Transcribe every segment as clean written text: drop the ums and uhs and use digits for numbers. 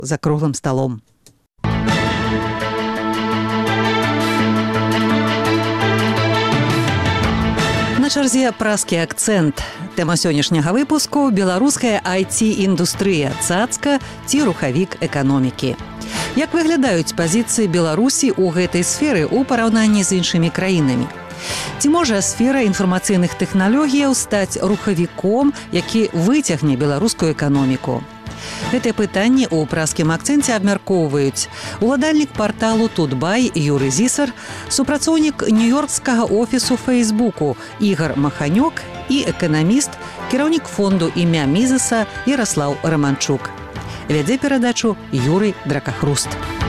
за круглым столом. На чарзе празкі акцэнт. Тэма сённяшняга выпуску – беларуская IT-індустрыя, цацка ці рухавік эканомікі. Як выглядаюць пазіцыі Беларусі ў гэтай сферы ў параўнанні з іншымі краінамі? Ці можа сфера інфармацыйных тэхналогіяў стаць рухавіком, які выцягне беларускую эканоміку? Гэтыя пытанні ў празкім акцэнце абмяркоўваюць уладальнік парталу Тутбай Юрый Зісар, супрацоўнік нью-йоркскага офісу Фейсбуку Ігор Маханёк і эканаміст, кіраўнік фонду імя Мізеса Яраслаў Раманчук. Вядзе перадачу Юрый Дракахруст.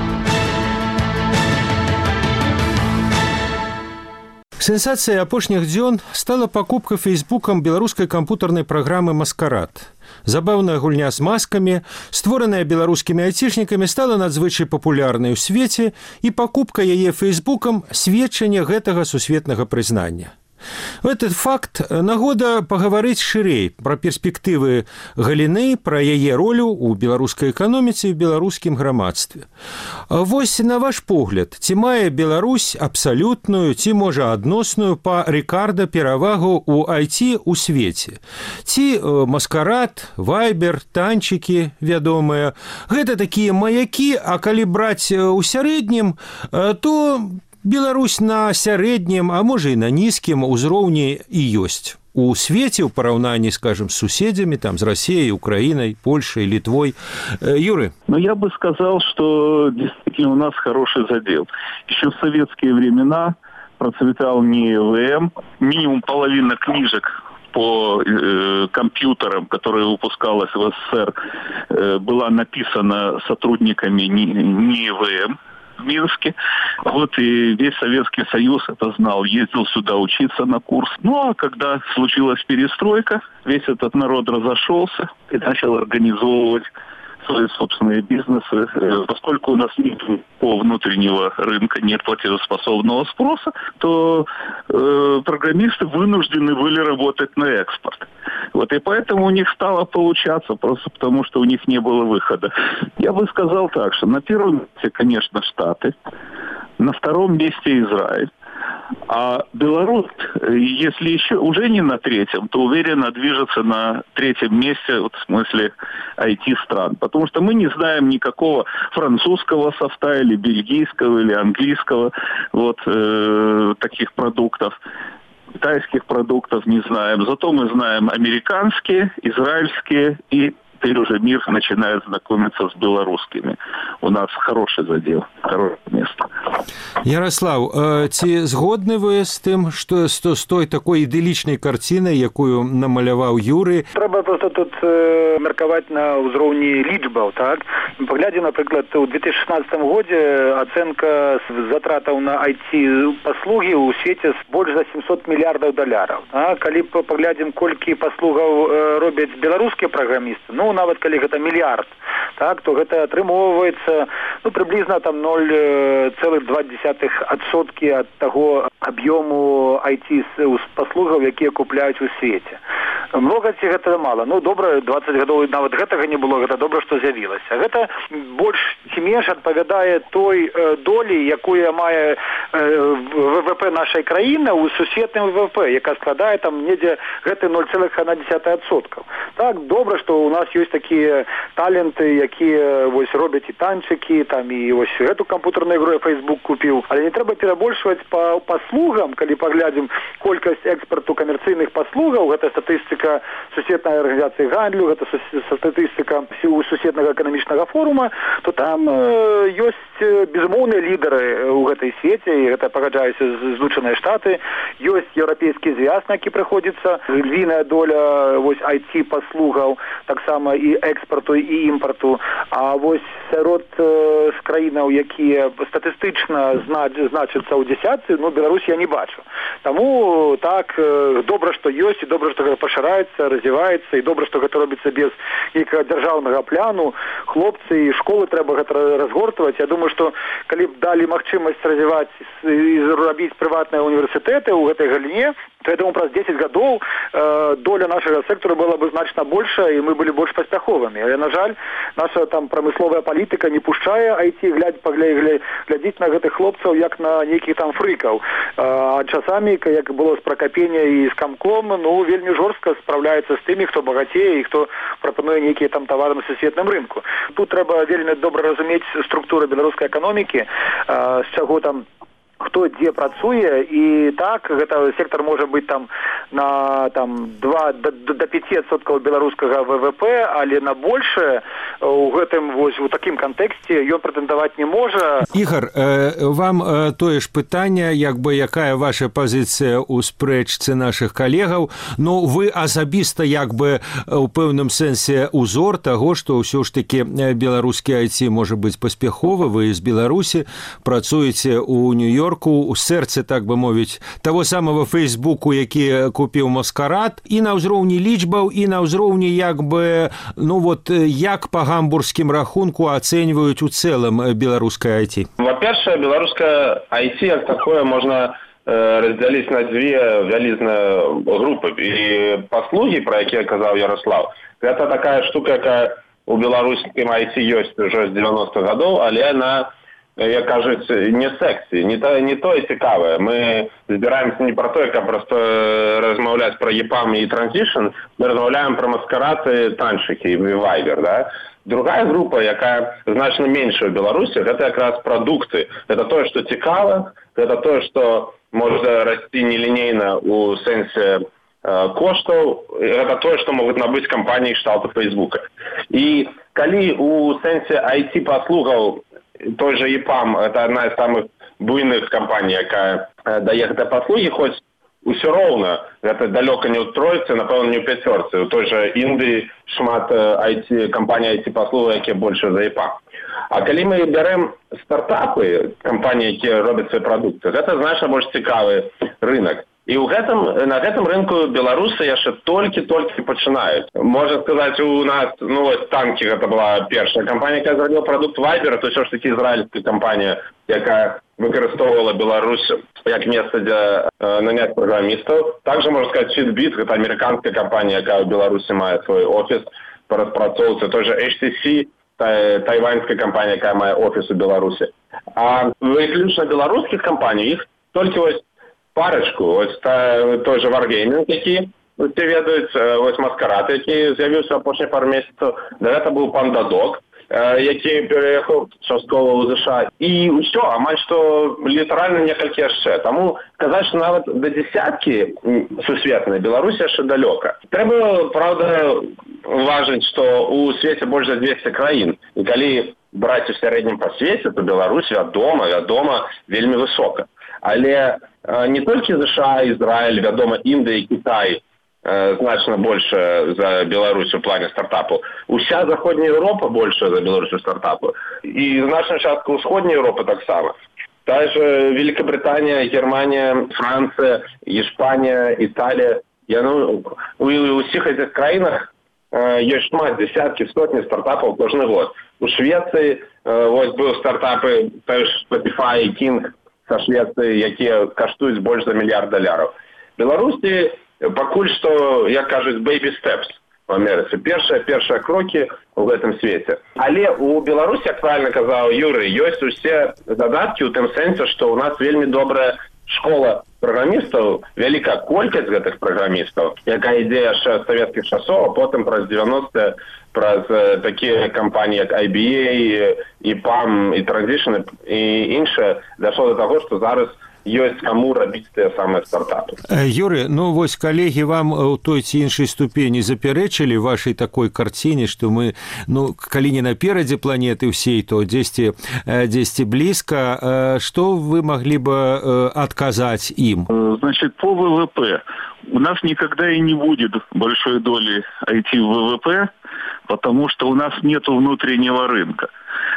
Сенсацыяй апошніх дзён стала пакупка Фейсбукам беларускай кампутарнай праграмы «Маскарад». Забаўная гульня з маскамі, створаная беларускімі айцішнікамі, стала надзвычай папулярнай у свеце, і пакупка яе Фейсбукам – сведчанне гэтага сусветнага прызнання. Этот факт нагода паговорыць шырэй пра перспектывы галіны, пра яе ролю ў беларускай эканоміцы і беларускім грамадстве. Вось на ваш погляд, ці мае Беларусь абсалютную, ці можа адносную па Рикардо перавагу ў IT у свеце? Ці Маскарад, Вайбер, танчыкі вядомыя – гэта такія маякі, а калі браць у сярэднім, то Беларусь на сярэднім, а можа і на нізкім узроўні і ёсць. У свеце ў параўнанні, скажем, с суседзямі, там, с Россией, Украиной, Польшей, Литвой. Юрий? Я бы сказал, что действительно у нас хороший задел. Еще в советские времена процветал не ЭВМ, минимум половина книжек по компьютерам, которые выпускалась в СССР, была написана сотрудниками не ЭВМ в Минске. Вот и весь Советский Союз это знал, ездил сюда учиться на курс. Ну а когда случилась перестройка, весь этот народ разошелся и начал организовывать свои собственные бизнесы. Поскольку у нас нет по внутреннего рынка, нет платежеспособного спроса, то программисты вынуждены были работать на экспорт. Вот, и поэтому у них стало получаться, просто потому что у них не было выхода. Я бы сказал так, что на первом месте, конечно, Штаты, на втором месте Израиль. А Беларусь, если еще уже не на третьем, то уверенно движется на третьем месте, вот, в смысле IT-стран. Потому что мы не знаем никакого французского софта, или бельгийского, или английского вот, таких продуктов. Китайских продуктов не знаем. Зато мы знаем американские, израильские, и теперь уже мир начинает знакомиться с белорусскими. У нас хороший задел, хорошее место. Ярослав, ці згодны вы з тым, што з той такой ідылічнай карцінай, якую намаляваў Юры? Трэба просто тут меркаваць на ўзроўні лічбаў, так? Паглядзім, напрыклад, у 2016 годзе ацэнка затратаў на IT-паслугі ў свеце больш за $700 мільярдаў. А калі паглядзім, колькі паслугаў робяць беларускія праграмісты, ну, нават калі гэта мільярд, так, то гэта атрымоўваецца, ну, прыблізна там 0,2% ад таго аб'ёму IT-паслугаў, якія купляюць у свеце. Много ці гэта мала? Ну, добра, 20 гадоў нават гэтага не было, гэта добра, што з'явілася. Гэта больш ці менш адпавядае той долі, якую мае ВВП нашай краіны ў сусветным ВВП, яка складае там недзе гэты 0,1%. Так, добра, што у нас ёсць такія таленты, якія вось робяць і танчыкі, там і вось гэту кампутарную ігру Facebook купіў. Але не трэба перабольшваць па паслугам, калі паглядзім колькасць экспарту камерцыйных паслугаў, гэта статыстыка сусветнай арганізацыі гандлю, гэта статыстыка сусветнага эканамічнага форума, то там ёсць безумоўныя лідары ў гэтай свеце, і гэта пагаджаюцца Злучаныя Штаты, ёсць еўрапейскі звяз, на які прыходзіцца львіная доля вось IT-паслугаў, таксама і экспарту, і імпарту. А вось сярод краінаў, якія статыстычна значацца ў дзясятцы, ну, Беларусь я не бачу. Таму так, добра, што ёсць, і добра, што гэта пашыраецца. развивается, развивается, и добра, что это робится без некого державного пляну. Хлопцы и школы треба это разгортывать. Я думаю, что коли б дали магчимость развивать и робить приватные университеты у этой галине, то я думаю, праз 10 гадоў доля нашего сектора была бы значно больше, и мы были больше паспяховыми. Але, на жаль, наша там промысловая политика не пушчае IT глядзіць на гэтых хлопцаў як на неких там фрыкаў. А часами, як было с Прокопения и с Комком, ну, вельмі жорстко справляется с теми, кто богатее и кто пропонуе некие там товары на сусветным рынку. Тут треба вельмі добра разуметь структуру белорусской экономики, с чего там хто дзе працуе, і так гэта сектор можа быць там на там 2 до 5% беларускага ВВП, але на большее у гэтым вось у такім кантэксце ён прэтэндаваць не можа. Ігор, вам тое ж пытанне, як бы якая ваша пазіцыя ў спрэчцы нашых калегаў, ну вы асабіста як бы у пэўным сэнсе узор таго, што ўсё ж такі беларускі IT можа быць паспяховы, вы з Беларусі працуеце ў Нью-Йорку, у сэрцы, так бы мовіць, того самого Фейсбуку, які купіў Маскарад, і на ўзроўні лічбаў, і на ўзроўні як бы, ну вот, як по гамбургскім рахунку ацэньваюць у цэлым беларускае IT? Во-первых, беларускае IT як такое можна разделить на две вялізныя групы. І паслугі, про якія казаў Ярослав, гэта такая штука, якая у беларускім IT ёсць уже з 90-х гадоў, але на, як кажуць, не секції, не то і цікаве. Ми збираємося не про те, як просто розмовляти про EPAM і Transition, ми розмовляємо про Маскарад і танчики, і Viber, да? Другая група, яка значно менше в Білорусі, це якраз продукти. Це те, що цікаве, це те, що може рости нелінійно у сенсі коштів, це те, що можуть набути компанії кшталту Фейсбука. І коли у сенсі IT-послугів той же EPAM, это одна из самых буйных компаний, яка дае гэтыя паслугі, хоць усё роўна, гэта далёка не ў тройцы, напэўна, не ў пяцёрцы. У той же Індыі шмат кампаній IT-паслуг, якія больше за EPAM. А калі мы бярэм стартапы, кампаніі, якія робяць свае прадукты, гэта значна больш цікавы рынок. І на гэтым рынку беларусы яшчэ толькі пачынаюць. Можна сказаць, у нас, ну вось танкі, гэта была першая кампанія, якая зрабіла прадукт Viber, то ўсё ж такі ізраільская кампанія, якая выкарыстоўвала Беларусь як месца для наняць праграмістаў. Также можна сказаць, Fitbit, гэта амерыканская кампанія, якая ў Беларусі мае свой офіс па распрацоўцы. Той же HTC, тайваньская кампанія, якая мае офіс у Беларусі. А выключна беларускіх кампаній, іх толькі вось парочку, ось той же Wargaming, які усе ведаюць, ось Маскарад, які з'явіўся апошнія пару месяцаў, гэта быў PandaDoc, які переехаў часткова ў США, і ўсё, амаль што літаральна некалькі яшчэ. Таму казаць, што нават да дзесяткі сусветнай Беларусі яшчэ далёка. Трэба, правда, уважыць, што ў свеце больш за 200 краін, і калі браць у сярэднім па свеце, то Беларусь, вядома, вельмі высока. Але не толькі США, Ізраіль, вядома, Індыя і Кітай значна больше за Беларусь у плане стартапу. Уся Заходняя Европа больше за Беларусь у стартапу. І значна частка Усходняя Европа так само. Та же Великобританія, Германія, Франція, Іспанія, Італія. У усіх цих країнах є шмат, десятки, сотні стартапів кожен год. У Швеції ось були стартапи, теж Spotify, King со Швеції, які коштують більше за $1 мільярд. Беларусі пакуль што, як кажуць, baby steps в Амерыцы. Першыя крокі ў гэтым свеце. Але у Беларусі, як правильно казаў Юрый, ёсць усе задаткі ў тым сэнсе, што ў нас вельмі добрая школа праграмістаў, вялікая колькасць гэтых праграмістаў, якая ідзе яшчэ з савецкіх часоў, а потым праз 90-е, праз такія кампаніі, як IBA, EPAM, і Transition, і іншыя, дайшло до таго, што зараз ёсць каму рабіць тыя самыя стартапы. Юрый, ну вось калегі вам у той ці іншай ступені запярэчылі вашай такой карціне, што мы, ну, калі не наперадзе планеты ўсей, то дзесьці блізка. Што вы маглі бы адказаць ім? Значит, по ВВП. У нас никогда и не будет большой доли IT в ВВП, потому что у нас нет внутреннего рынка.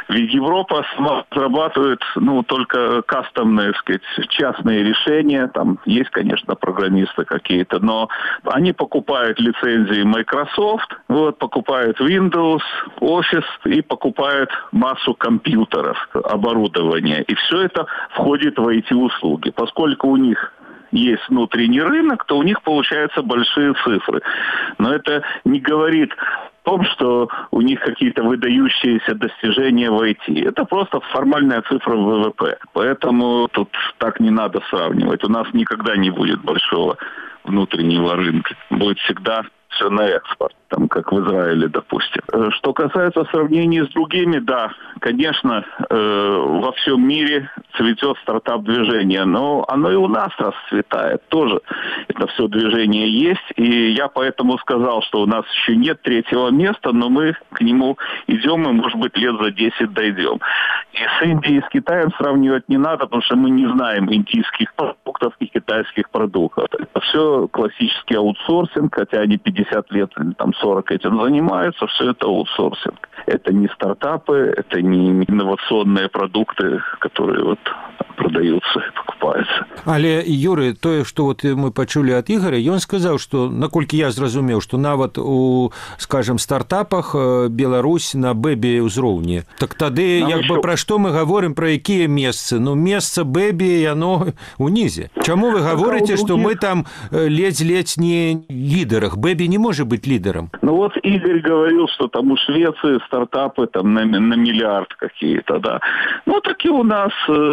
Ведь Европа сама разрабатывает, только кастомные, так сказать, частные решения. Там есть, конечно, программисты какие-то, но они покупают лицензии Microsoft, покупают Windows, Office и покупают массу компьютеров, оборудования. И все это входит в IT-услуги. Поскольку у них есть внутренний рынок, то у них получаются большие цифры. Но это не говорит о том, что у них какие-то выдающиеся достижения в IT. Это просто формальная цифра ВВП. Поэтому тут так не надо сравнивать. У нас никогда не будет большого внутреннего рынка. Будет всегда все на экспорт, как в Израиле, допустим. Что касается сравнения с другими, да, конечно, во всем мире цветет стартап-движение, но оно и у нас расцветает тоже. Это все движение есть, и я поэтому сказал, что у нас еще нет третьего места, но мы к нему идем, и, может быть, лет за 10 дойдем. И с Индией, с Китаем сравнивать не надо, потому что мы не знаем индийских продуктов и китайских продуктов. Это все классический аутсорсинг, хотя они 50 лет или 40 этим занимаются, все это аутсорсинг. Это не стартапы, это не инновационные продукты, которые продаются и покупаются. Але, Юрий, тое, што мы пачулі ад Ігоря, ён сказаў, што, наколькі я зразумеў, што нават у, скажем, стартапах Беларусь на бэбі ўзроўні. Так тады, пра што мы гаворым, пра якія месцы? Месца бэбі, яно унізе. Чаму вы гаворыце, што мы там ледзь-ледзь не лідерах? Бэбі не может быть лидером. Игорь говорил, что там у Швеции стартапы на миллиард какие-то, да. Так и у нас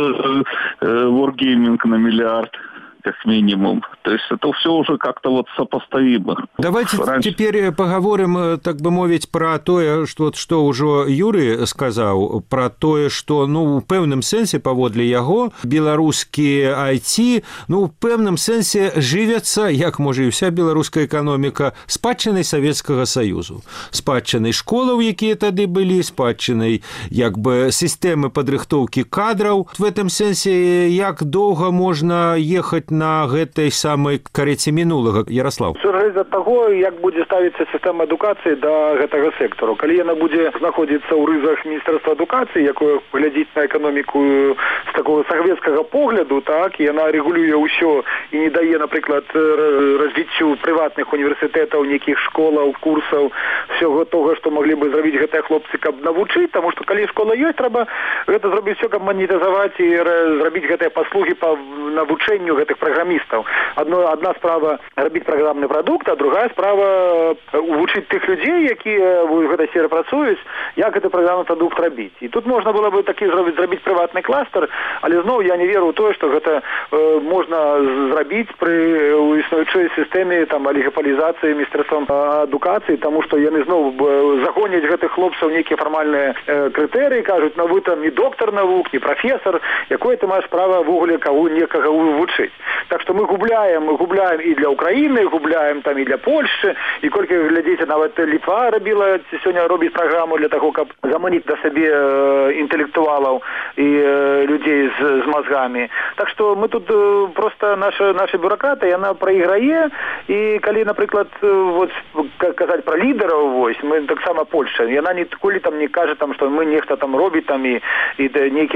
Wargaming на миллиард, как минимум. То есть это все уже как-то сопоставимо. Давайте теперь поговорим, так бы мовить, про тое, что уже Юрий сказал, про тое, что, у пэўным сэнсе, паводле яго, беларускі IT, у пэўным сэнсе жывяцца, як можа і вся беларуская эканоміка, спадчынай Савецкага Саюзу. Спадчынай школаў, якія тады былі, спадчынай, сістэмы падрыхтоўкі кадраў. В этом сэнсе, як доўга можна ехаць на гэтай самай кареце мінулага, Ярослав? Все залежыць ад таго, як будзе ставіцца сістэма адукацыі да гэтага сектару. Калі яна будзе знаходзіцца ў рызах Міністэрства адукацыі, якое глядзіць на эканоміку з такого савецкага погляду, так, і яна рэгулюе ўсё і не дае, напрыклад, развіццю прыватных універсітэтаў, нейкіх школаў, курсаў, всего того, што маглі бы зрабіць гэтыя хлопцы, каб навучыць, таму што калі школа ёсць, трэба гэта зрабіць все, каб манетызаваць і зрабіць гэтыя паслугі па навучэнню гэтых программистов. Одна справа рабіць праграмны прадукт, а другая справа вучыць тых людзей, якія в гэтай сферы працуюць, як гэты праграмны прадукт рабіць. І тут можна было бы такі зрабіць прыватны кластер, але зноў я не веру ў тое, што гэта можна зрабіць пры існуючай сістэме алігапалізацыі Міністэрствам адукацыі, таму што яны зноў загоняць гэтых хлопцаў нейкія фармальныя крытэрыі, кажуць, вы там не доктар навук, не прафесор, якое ты маеш права ввогуле некага вучыць. Так что мы губляем и для Украины, губляем там и для Польши, и колькі глядзіце, нават Літва рабіла, сёння робіць праграму для того, каб заманіць да сабе інтэлектуалаў і людзей з мозгамі. Так что мы тут просто наша бюрократа, яна прайграе, і калі, напрыклад, казаць пра лідараў, мы таксама Польша, яна ніколі не кажа, што мы нехта робіць і нейкі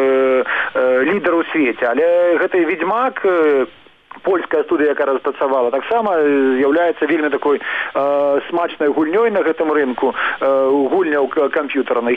лідар у свеце, але гэты ведьмак, польская студыя, яка распрацавала, таксама з'яўляецца вельмі такой смачнай гульнёй на гэтым рынку, гульняў камп'ютарных.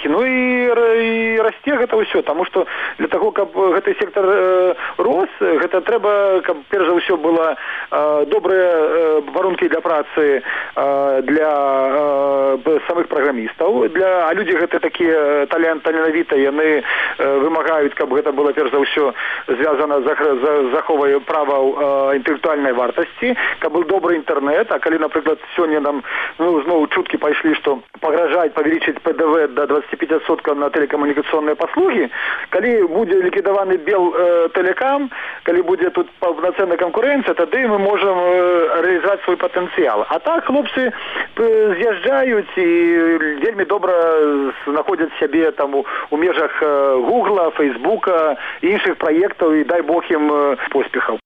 І расце гэта ўсё, таму што для таго, каб гэты сектар рос, гэта трэба, каб перш за ўсё была добрыя варункі для працы для самых праграмістаў, а людзі гэта такія таленавітыя, яны вымагаюць, каб гэта было перш за ўсё звязана з заховай праваў інтэлектуальнай вартасці, каб был добры інтэрнэт, а калі, напрыклад, сёння нам зноў чуткі пайшлі, што пагражаюць павялічыць ПДВ до 25% на тэлекамунікацыйныя паслугі, калі будзе ліквідаваны Белтэлекам, калі будзе тут паўнацэнная канкурэнцыя, тады мы можам рэалізаваць свой патэнцыял. А так хлопцы з'язджаюць і вельмі добра знаходзяць сябе у межах Гугла, Фейсбука і іншых праектаў, і дай Бог ім поспехаў.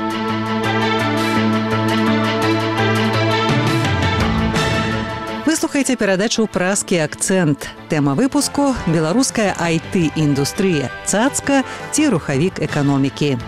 Вы слухаеце перадачу «Празкі акцэнт». Тэма выпуску – беларуская IT-індустрыя, цацка ці рухавік эканомікі.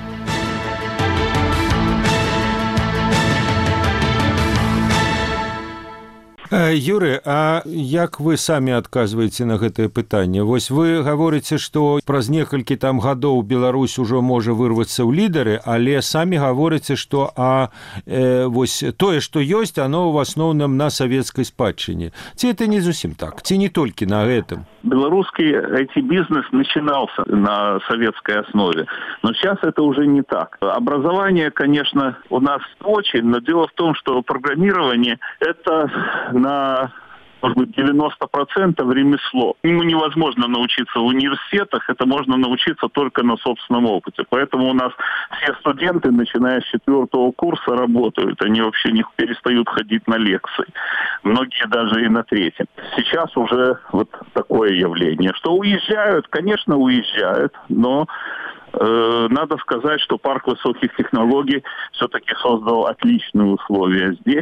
Юрый, а як вы самі адказваеце на гэтае пытанне? Вось вы гаворыце, што праз некалькі там гадоў Беларусь ужо можа вырвацца ў лідары, але самі гаворыце, што вось тое, што ёсць, оно в асноўным на савецкай спадчыне. Ці это не зусім так? Ці не толькі на гэтым? Белорусский IT-бизнес начинался на советской основе, но сейчас это уже не так. Образование, конечно, у нас очень, но дело в том, что программирование – это на, может быть, 90% ремесло. Ему невозможно научиться в университетах, это можно научиться только на собственном опыте. Поэтому у нас все студенты, начиная с 4-го курса, работают. Они вообще не перестают ходить на лекции. Многие даже и на 3-м. Сейчас уже вот такое явление. Что уезжают? Конечно, уезжают, но надо сказать, что парк высоких технологий все-таки создал отличные условия здесь.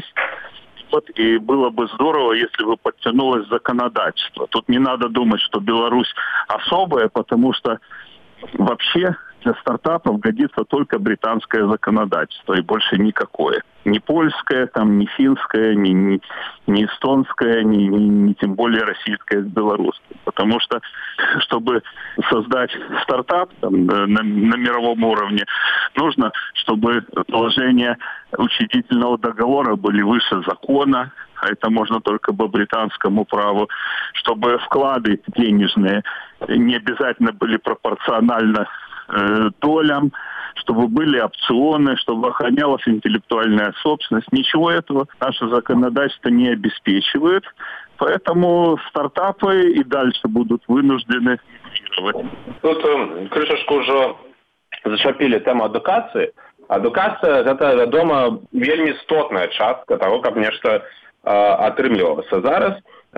И было бы здорово, если бы подтянулось законодательство. Тут не надо думать, что Беларусь особая, потому что вообще для стартапов годится только британское законодательство и больше никакое. Ни польское, там, ни финское, ни эстонское, ни тем более российское с белорусским. Потому что, чтобы создать стартап там, на мировом уровне, нужно, чтобы положения учредительного договора были выше закона, а это можно только по британскому праву, чтобы вклады денежные не обязательно были пропорционально долям, чтобы были опционы, чтобы охранялась интеллектуальная собственность. Ничего этого наше законодательство не обеспечивает. Поэтому стартапы и дальше будут вынуждены мигрировать. Тут крышечку уже зачапили тему адукации. Адукация – это, вядома, вельмі істотная частка того, как нешта атрымлівалася. Зараз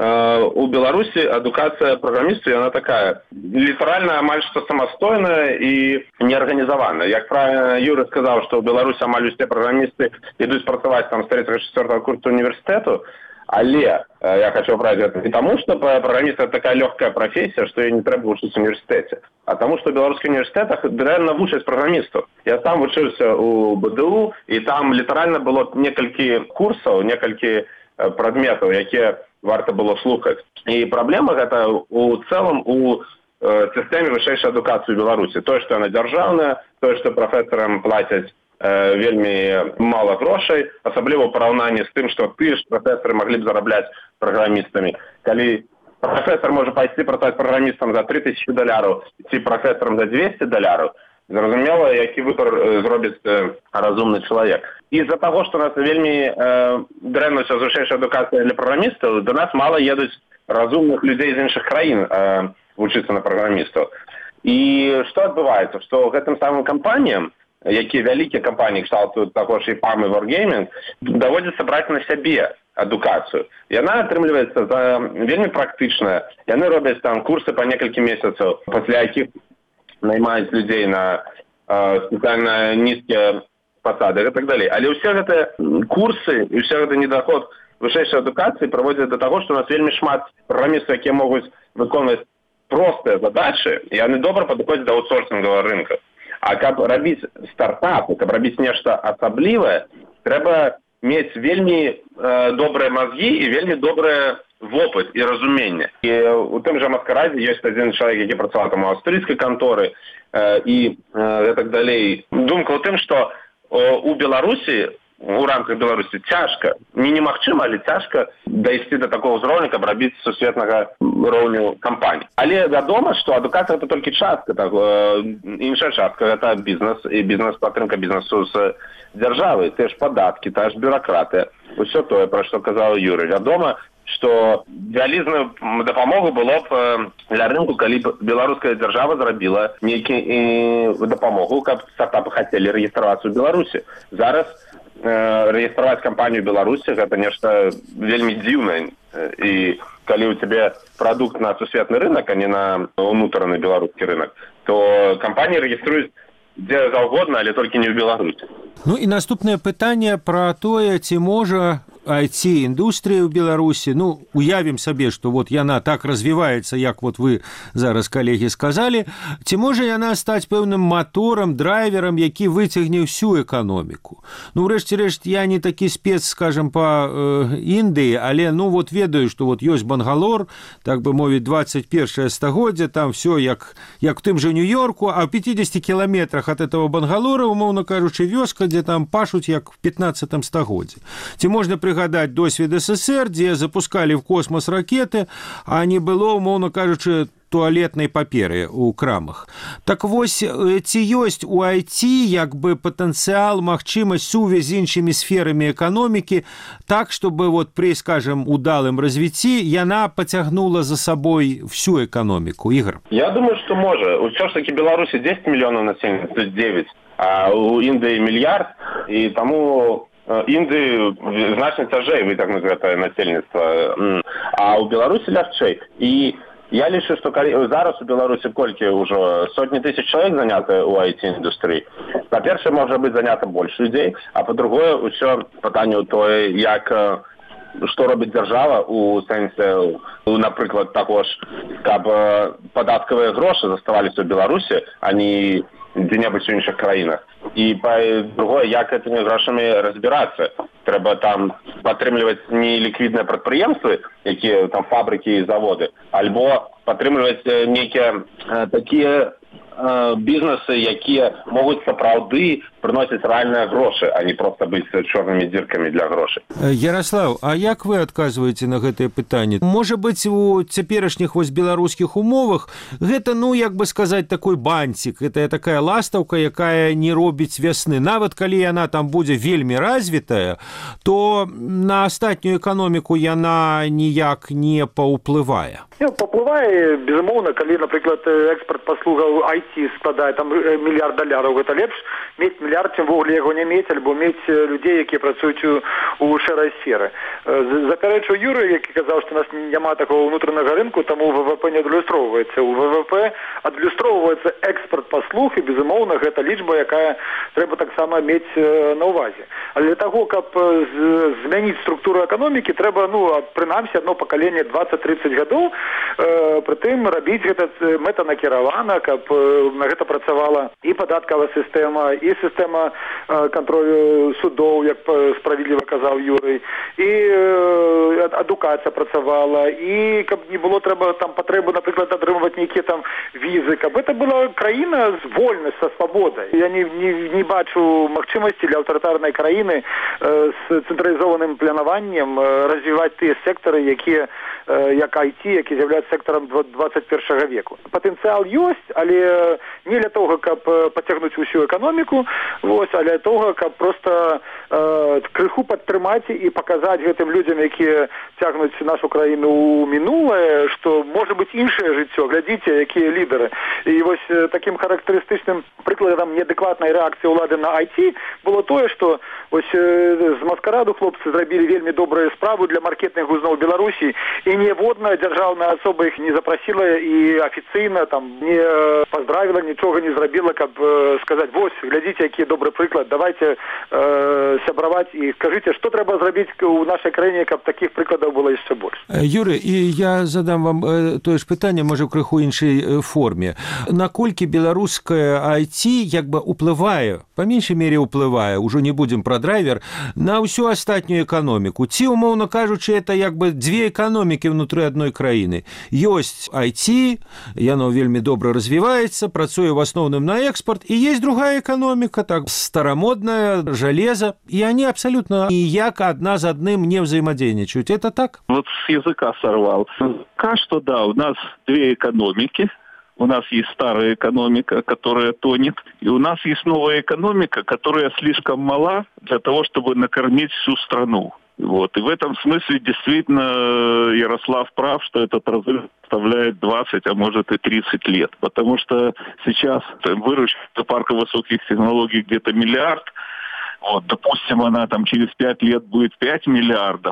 у Беларусі адукацыя праграмістаў, яна такая літаральна амаль што самастойная і неарганізаваная. Як правильно Юра сказаў, што ў Беларусі амаль усе праграмісты ідуць працаваць там з 3-4 курсу універсітэту, але я хочу брать это не тому, что программист это такая легкая профессия, что ей не треба учиться в университете, а тому, что в белорусских университетах реально вучаць программистов. Я сам вучился у БДУ, и там литерально было некалькі курсов, некалькі предметов, які варто было слухаць. И проблема это у целом у системе высшейшей адукации в Беларуси. То, что она державная, то, что профессорам платять вельмі мало грошай, асабліва ў параўнанні з тым, што тыя ж прафесары маглі б зарабляць праграмістамі. Калі прафесар можа пайсці працаваць праграмістам за $3000 ці прафесарам за $200, зразумела, які выбор зробіць разумны чалавек. І-за таго, што у нас вельмі дрэнна ўсё вышэйшая адукацыя для праграмістаў, до нас мала едуць разумных людзей з іншых краін вучыцца на праграмістаў. І што адбываецца? Што гэтым самым кампаніям, якія вялікія кампаніі кшталту таго ж EPAM і Wargaming, даводзіцца браць на сябе адукацыю. Яна атрымліваецца вельмі практычная. Яны робяць там курсы па некалькі месяцаў, пасля якіх наймаюць людзей на спецыяльна нізкія пасады і так далей. Але ўсе гэтыя курсы і ўсе гэты недаход вышэйшай адукацыі праводзяць да таго, што у нас вельмі шмат праграмістаў, якія могуць выконваць простыя задачы, і яны добра падыходзяць да аутсорсінговага рынка. А каб рабіць стартап, каб рабіць нешта асаблівае, трэба мець вельмі добрыя мазгі і вельмі добры вопыт і разуменне. І у тым жа Маскарадзе ёсць адзін чалавек, які працаваў там у аўстрыйскай канторы і так далей. Думка ў тым, што у Беларусі, у рамках Беларусі цяжка, не немагчыма, але цяжка дайсці да такого ўзроўня, каб рабіць сусветнага роўню кампаній. Але вядома, што адукацыя это толькі частка, так, іншая частка это бізнес і падтрымка бізнесу з дзяржавы, тыя ж падаткі, тая ж бюракратыя, усё тое, пра што казаў Юрый. Вядома, што вялізную дапамогу было б для рынку, калі б беларуская дзяржава зрабіла нейкі дапамогу, каб стартапы хацелі рэгістравацца ў Беларусі. Зараз рэгістраваць кампанію ў Беларусі гэта нешта вельмі дзіўнае. І калі ў цябе прадукт на сусветны рынок, а не на ўнутраны беларускі рынок, то кампаніі рэгіструюць дзе заўгодна, але толькі не ў Беларусі. Ну і наступнае пытанне пра тое, ці можа IT-індустрыя ў Беларусі, ну, уявім сабе, што вот яна так развіваецца, як вот вы зараз, калегі, сказалі, ці можа яна стаць пэўным маторам, драйверам, які выцягне ўсю эканоміку? Ну, врэшце рэшт, я не такі спец, скажем, па Індыі, але, ну, вот ведаю, што вот ёсць Бангалор, так бы мовіць, 21-е стагоддзе, там все як в тым же Нью-Йорку, а в 50 кіламетрах ад этого Бангалора, умоўна кажучы, вёска, дзе там пашуць, як в 15 стагоддзе. Ці можна прыгадаць досвед СССР, дзе запускалі в космос ракеты, а не было, умоўна кажучы, туалетнай паперы ў крамах. Так вось, ці ёсць у IT як бы патэнцыял, магчымасць, сувязь з іншымі сферамі эканомікі, так, чтобы вот при, скажем, удалым развіцці яна пацягнула за сабой всю эканоміку? Ігор? Я думаю, что можа. Усё ж таки Беларусі 10 миллионов населения, то есть 9, а у Індыі мільярд, і таму Індыі значна цяжэй вытягнуць гэтае насельніцтва, а ў Беларусі лягчэй. І я лічу, што зараз у Беларусі колькі ўжо сотні тысяч чалавек занята ў IT-індустрыі. Па-першае, можа быць занята больш людзей, а па-другое, ўсё пытанне ў тое, як што робіць дзяржава у сэнсе, напрыклад, таго ж, каб падаткавыя грошы заставаліся ў Беларусі, а не дзе-небудзь у іншых краінах. І па-другое, як гэтымі грошамі разбірацца. Трэба там падтрымліваць не ліквідныя прадпрыемствы, якія там фабрыкі і заводы, альбо падтрымліваць нейкія такія бізнесы, якія могуць сапраўды прыносіць рэальныя грошы, а не проста быць чорнымі дзіркамі для грошай. Ярослав, а як вы адказваеце на гэтае пытанне? Можа быць, у цяперашніх вось беларускіх умовах гэта, ну, як бы сказаць, такой бантик, гэта такая ластаўка, якая не робіць вясны. Нават калі яна там будзе вельмі развітая, то на астатнюю эканоміку яна ніяк не паўплывае. Паўплывае, безумоўна, калі, напрыклад, экспорт паслугаў IT складае там $1 мільярд, гэта лепш мець мільярд, чым вогуле яго не мець, альбо мець людзей, якія працуюць у шэрай сферы. Запярэчу Юры, які казаў, што у нас няма такого ўнутранага рынку, таму ВВП не адлюстроўваецца. У ВВП адлюстроўваецца экспорт паслуг, і, безумоўна, гэта лічба, якая трэба таксама мець на ўвазе. Але для таго, каб змяніць структуру эканомікі, трэба, ну, прынамсі, одно пакаленне 20-30 гадоў, прытым рабіць гэта мэтанакіравана, каб на гэта працавала і падаткавая сістэма, і сістэма кантролю судоў, як справедліва казаў Юрый, і адукацыя працавала, і каб не было трэба там патрэбы, напрыклад, атрымваць нейкія там візы, каб гэта была краіна з вольнасць, са свабодай. Я не бачу магчымасці для аўтарытарнай краіны з цэнтралізованым планаваннем развіваць тыя сектары, якія як IT, які з'яўляюцца сектарам 21 веку. Патэнцыял ёсць, але не для того, каб пацягнуць усю эканоміку, вось, а для того, каб проста крыху падтрымаць і паказаць гэтым людзям, якія цягнуць нашу краіну ў мінулае, што можа быць іншае жыццё. Глядзіце, якія лідары. І вось такім характарыстычным прыкладам неадэкватнай рэакцыі ўлады на IT было тое, што вось з маскараду хлопцы зрабілі вельмі добрую справу для маркетынгу зноў Беларусі, і ніводная дзяржаўная асоба іх не запрасіла і афіцыйна там не паздравіла, нічога не зрабіла, каб сказаць: вось, глядзіце, які добры прыклад, давайте сябраваць і скажыце, што трэба зрабіць у нашай краіне, каб такіх прыкладаў было яшчэ больш. Юрый, і я задам вам тое ж пытанне, можа, ў крыху іншай форме. Наколькі беларуская IT як бы уплывае, па меншай мере уплывае, ужо не будзем пра драйвер, на ўсю астатнюю эканоміку? Ці, умоўна кажучы, это як бы дзве эканомікі внутры адной краіны. Ёсць IT, яно вельмі добра развіваецца, працуе в асноўным на экспорт, і есть другая эканоміка, так, старомодная, железо, и они абсолютно ніяк одна з адным не взаимодейничают. Это так? Вот с языка сорвал. Пока что да, у нас две экономики. У нас есть старая экономика, которая тонет, и у нас есть новая экономика, которая слишком мала для того, чтобы накормить всю страну. Вот. И в этом смысле действительно Ярослав прав, что этот разрыв составляет 20, а может и 30 лет. Потому что сейчас выручка парка высоких технологий где-то $1 миллиард. Вот, допустим, она там через 5 лет будет 5 миллиардов.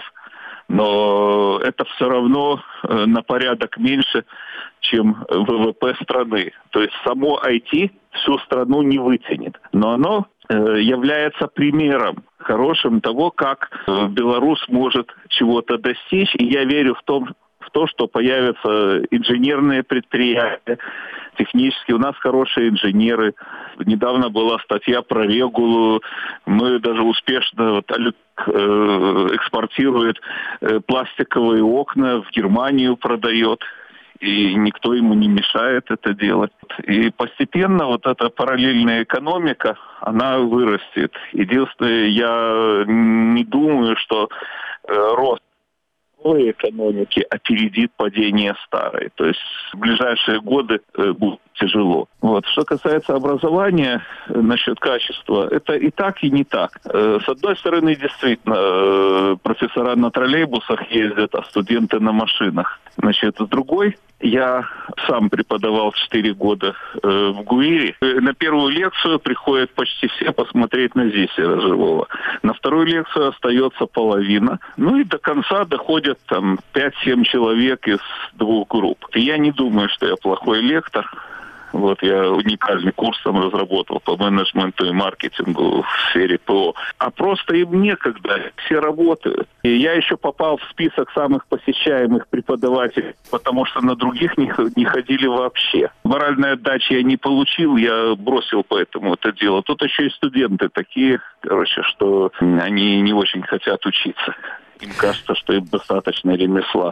Но это все равно на порядок меньше, чем ВВП страны. То есть само IT всю страну не вытянет. Но оно является примером хорошим того, как белорус может чего-то достичь. И я верю в то, что появятся инженерные предприятия, технические. У нас хорошие инженеры. Недавно была статья про Регулу. Мы даже успешно экспортирует пластиковые окна, в Германию продает. И никто ему не мешает это делать. И постепенно вот эта параллельная экономика, она вырастет. Единственное, я не думаю, что рост новой экономики опередит падение старой. То есть в ближайшие годы будет тяжело. Вот. Что касается образования, насчет качества, это и так, и не так. С одной стороны, действительно, профессора на троллейбусах ездят, а студенты на машинах. Значит, с другой, я сам преподавал 4 года в ГУИРе. На первую лекцию приходят почти все посмотреть на Зисера живого. На вторую лекцию остается половина. Ну и до конца доходят там 5-7 человек из 2 групп. И я не думаю, что я плохой лектор. Вот я уникальный курс там разработал по менеджменту и маркетингу в сфере ПО. А просто им некогда, все работают. И я еще попал в список самых посещаемых преподавателей, потому что на других не ходили вообще. Моральной отдачи я не получил, я бросил поэтому это дело. Тут еще и студенты такие, что они не очень хотят учиться. Им кажется, что им достаточно ремесла.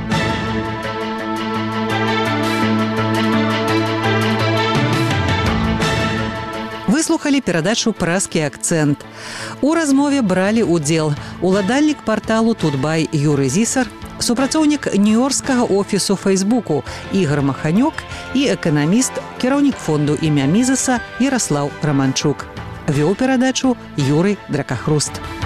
Вы слухали перадачу «Празкі акцэнт». У размове бралі ўдзел уладальнік парталу «Тутбай» Юрый Зісар, супрацоўнік нью-йоркскага офісу Фейсбуку Ігор Маханёк і эканаміст, кіраўнік фонду імя Мізеса Ярослаў Романчук. Вёў перадачу Юрый Дракахруст.